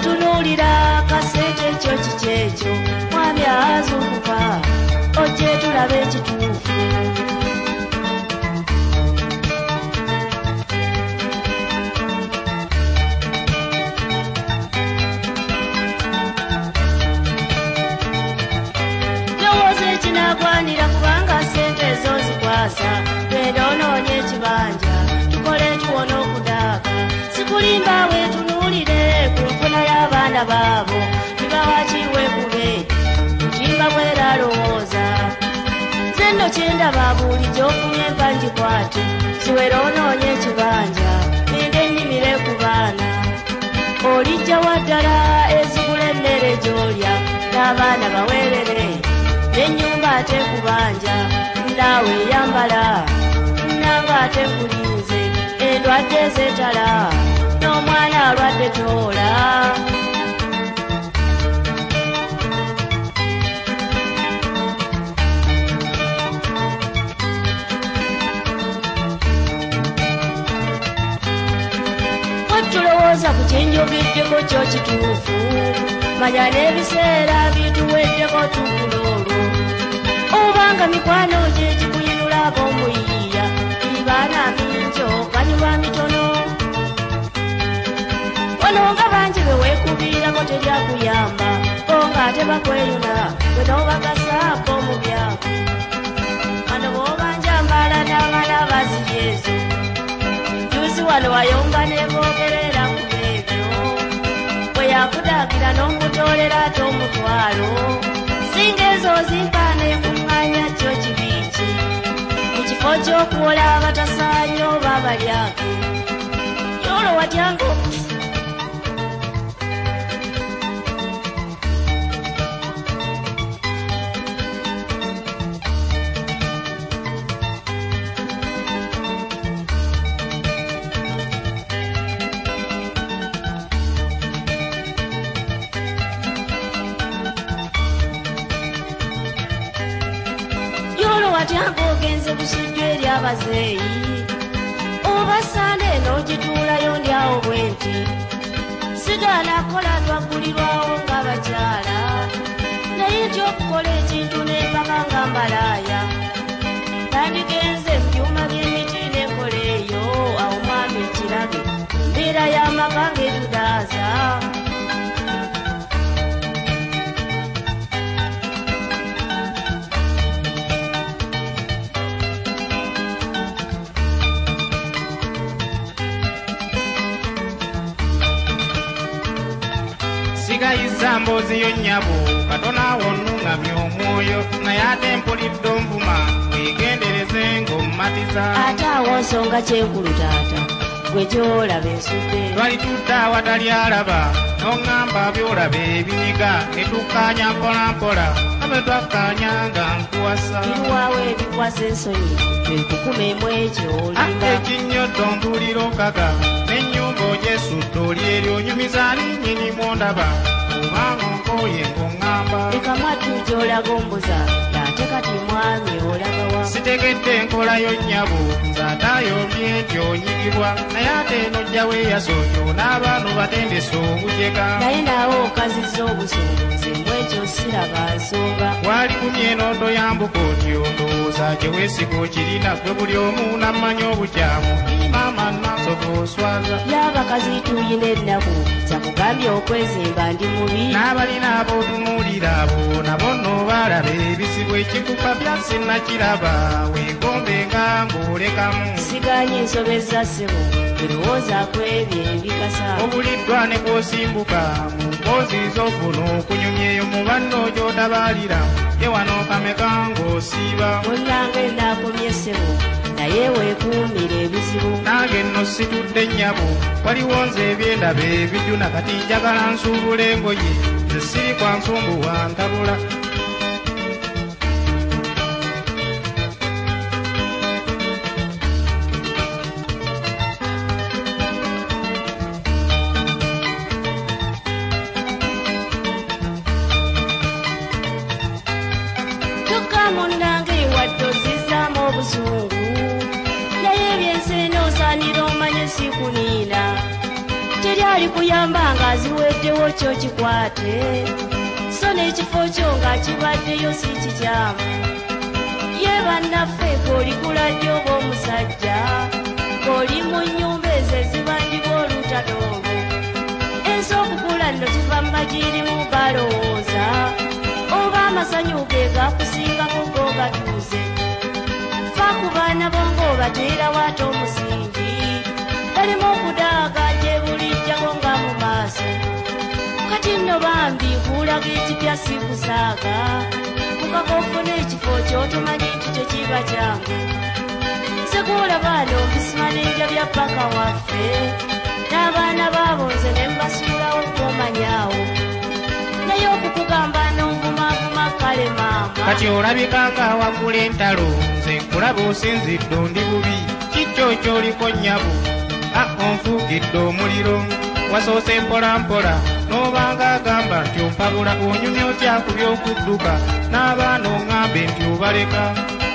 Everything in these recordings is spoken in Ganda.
otunulira kasete ekyo kikekyo mwami azunguka ojje tulabe ekituufu lowooza ekinagwanira kubanga sente ezo zikwasa genda onoonye ekibanja tukole tuwona okudaaka sikulimba wetunuulire ku nfuna y'abaana baabo tibawakiwe kube mutimba bweralowooza nze nno kyendaba bulijjo ofunye mpanjikwate kiwera onoonye ekibanja ngende ennimire ku baana olijja waddala ezigula emmere gy'olya n'abaana baweerere n'ennyumba ate kubanja naawe eyambala nanga ate kulinze endwadde ezeetala n'omwana alwadde toola tulowooza ku kyenjogeddeko kyo kituufu manya n'ebiseera bituweddeko tukula olwo obanga mikwano gye gikuyinula ab'omuyiiya ibaana minjo kanyulwa mitono wano nga bangi be weekubiirako teryakuyamba onga ate bakweyuna bwe n'obagasa b'omu byako wano bw'obanjambala n'abaana abaziri ezo juzi wano wayomba neboogerera ku ebyo bwe yakudaagira n'omutoolera ate omutwalo singa ezo zimpaana ekuŋŋaanya kyo kibiiki mu kifo ky'okuwola abatasaanye oba abalyake yolo watyanga atyanga ogenze busujju eri abazeeyi oba sande n'ogituulayo ndyawo bwe nti sigaana kola lwaggulirwawo ng'abakyala naye nti okukola ekintu n'empaka nga mbalaaya tandigenze mu byuma by'emiti n'enkola eyo awo mwami ekirabe mbeera y'amaka ng'etudaaza sigayiza mboozi yo nnyabo katona wonnungamya omwoyo naye ate mpulidde onvuma weegendereze ng'ommatiza ate awo nsonga kyenkulu taata gwe gy'olaba ensudde twalitudde awatali alaba n'oŋŋamba by'olaba ebinyiga ne tukkaanya mpolampola abe twakkaanya nga nkuwasa biruwaawo ebikwasa ensonyi twekukuma emu ekyo olimba ekinyoddo mpulira okaga n'ennyumba ogyesudde oli eri onyumiza linnyini mwondaba obanga onkooye ng'oŋŋamba leka mwattu gy'olaga ombuza ate kati mwami olagawa sitegedde enkolayo nnyabo nze ataayombye nti onyigibwa naye ate enojja weeyasooyo n'abaana batendesa obujega naye naawe okazizza obusunguzi mwekyo siraba nsonga waligumye n'otoyambuka otyo ndowooza gye weesiga okirina gwe buli omu n'ammanya obukyamu maama nasoka oswaza y'abakazi tuyina ennaku kyakugambye okwezimba ndi mubi n'abalina ab'otunuulira abo nabo nno baalaba ebizibu ekikupa bya sinnakiraba weegombenga ng'olekamu siganye nsobezza ssebo erowoozaako ebyo ebikasa obuliddwa ne kw'osimbuka mu mpoozi z'ofuna okunyumya eyo mu banno gy'otabaalira ye wano kameka ng'osiiba munnange naakomye ssebo naye weekuumira ebizibu nange nno situdde nnyabo waliwo nze ebyendaba ebijuna kati njagala nsuubula engoye nze siri kwa nsumbu wa ntabula munnange wadde ozizaamu obusungu naye ebyensi eno osaanira omanye sikuniina terya alikuyamba ng'aziweddewo kyo kikwate so n'ekifo kyo nga kibaddeyo si kikyamu ye bannaffe g'olikula ddyo oba omusajja ng'oli mu nnyumba ezo ezibangibwa olutadoobo ensi okukula nno kiva mu magiri mu galowooza oba amasanyu ge gakusingako g'ogatuuze fa ku baana bo ng'obateerawo ate omusingi balimu okudaaga gye bulijjawo nga mu maaso kati nno bambi kuulaga ekipya si kusaaga kukaka ofuna ekifo ky'otomanyi nti kyo kiba kyange sekuulabaana obusimaninja bya ppaka waffe n'abaana baabo nze ne mbasuulawo kwomanyaawo naye okukugamba n'onvumavuma kale maama kati olabika nga wagula entalo nze nkulaba osinzidde ondi bubi kikyo ky'oliko nnyabo onfuukidde omuliro wasoose mpolampola n'obanga agamba nti ompabula onyumya otya ku by'okudduka n'abaana oŋŋambe nti obaleka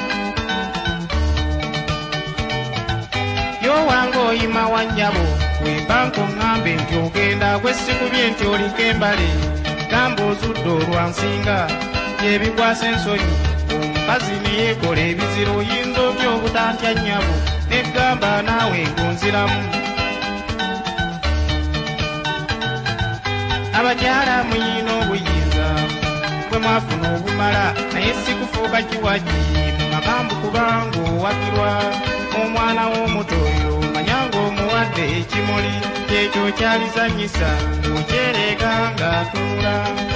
yowange oyima wa nnyabo wembanka oŋŋambe nti ogenda gwesikubye nti oliko embale gamba ozudde olwansinga byebikwasa ensonyi omukazi neyeekola ebiziro oyinza otya obutantya nnyabo neggamba naawe ngonziramu abakyala muyina obuyinza bwe mwafuna obumala naye sikufuuka kiwaji mu magambo kubanga owagirwa omwana w'omuto oyo manya ng'omuwadde ekimuli kyekyo kyalizanyisa okyereega ng'atunula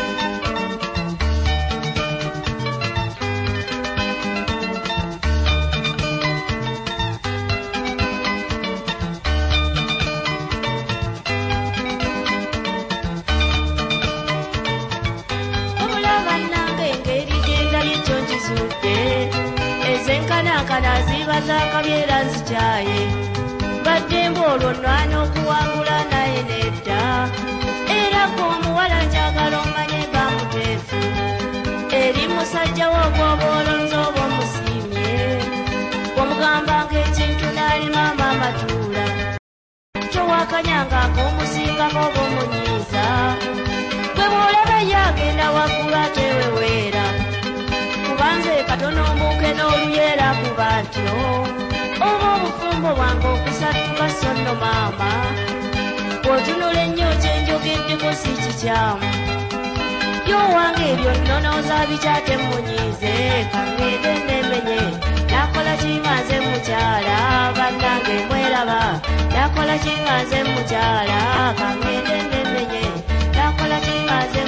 ezenkanankana ziba zakabyera nzikyaye badde mboolwo nwana okuwangula naye nedda era g'omuwala njagala omanye bamuteefu eri musajja wo gw'oba olonze oba omusiimye bw'omugambanga ekintu n'alimamba amatuula kyowakanyanga ak'omusingako oba omunyiiza gwe bw'olaba ye agenda waggulu ateweweera kubanze katono mbuke n'oluyeera kuba ntyo oba obufumbo bwange okusatuka so nno maama bw'otunula ennyo kyenjogeddeko si kikyamu yowange ebyo nnonooza bikyate munyiize kangende nemenye nakola kinganze mukyala bannange mweraba nakola kinganze mukyala kangende nemenye nakola kinganze